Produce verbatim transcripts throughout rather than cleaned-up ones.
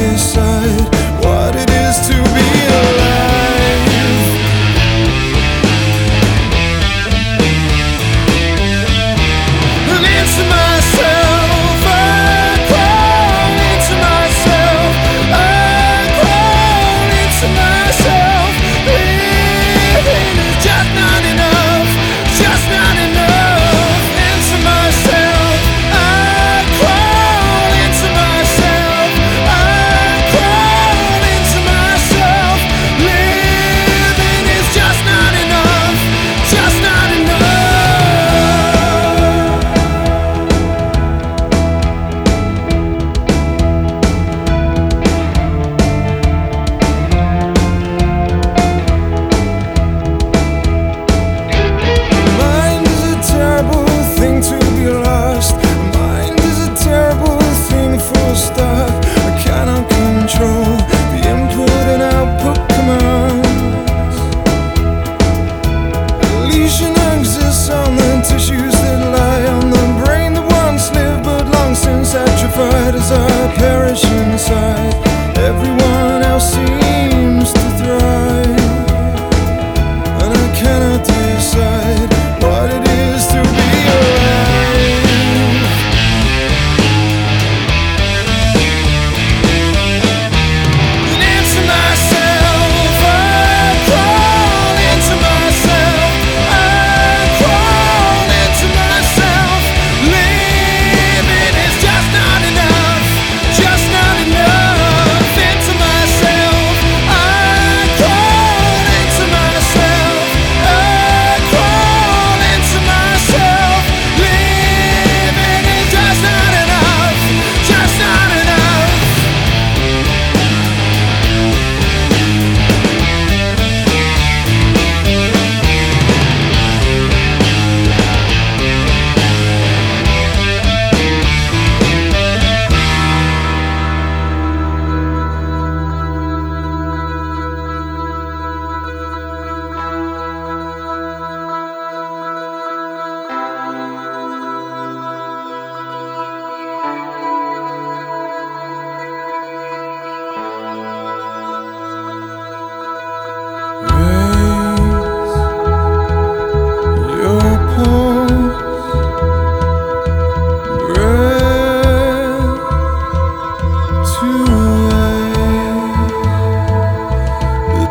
decide what it is to be alive. And into myself, I crawl into myself, I crawl into myself. Living is just not enough, just not enough. Into myself, I crawl into myself, I crawl into myself. Living is just not enough, just not enough. Mind is a terrible thing to be lost. Mind is a terrible thing, full stop. I cannot control the input and output commands. Lesion exists on the tissues that lie on the brain that once lived but long since atrophied as I perish inside. Everyone else seems to thrive, and I cannot decide what it is to be alive. And into myself, I crawl into myself, I crawl into myself. Living is just not enough, just not enough. Into myself, I crawl into myself, I crawl into myself. Living is just not enough, just not enough. Your pulse, breath to wait. The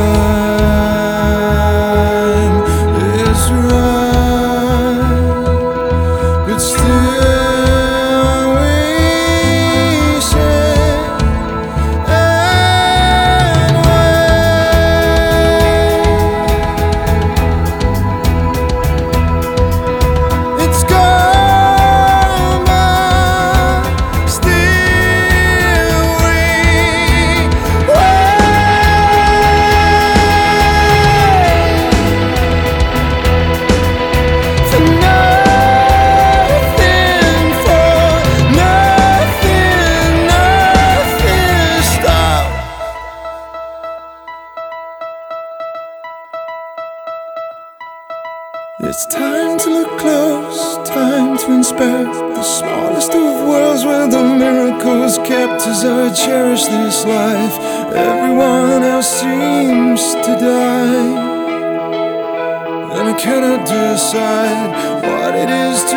time is right, but still we sit and wait. It's gone, but still we wait. For nothing, for nothing, nothing stop. It's time to look close, time to inspect the smallest of worlds where the miracle's kept. As I cherish this life, everyone else seems to die, and I cannot decide what it is